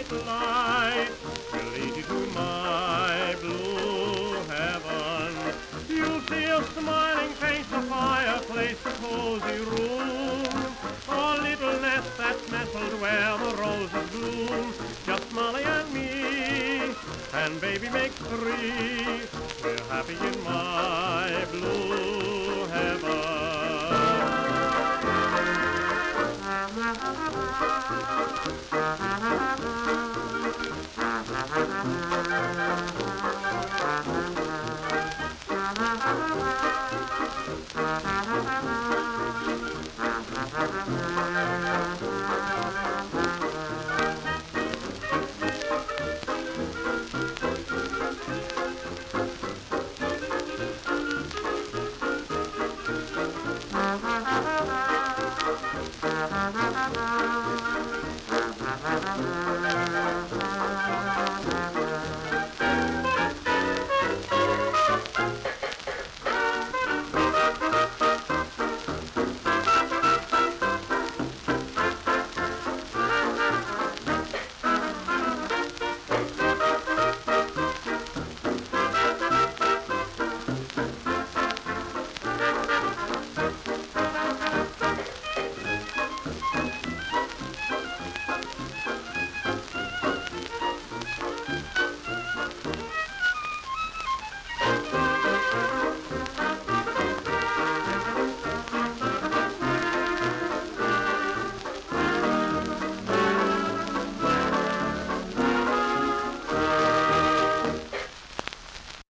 light will lead you to my blue heaven. You'll see a smiling face, a fireplace, a cozy room, a little nest that's nestled where the roses bloom. Just Molly and me, and baby makes three. We're happy in my blue heaven.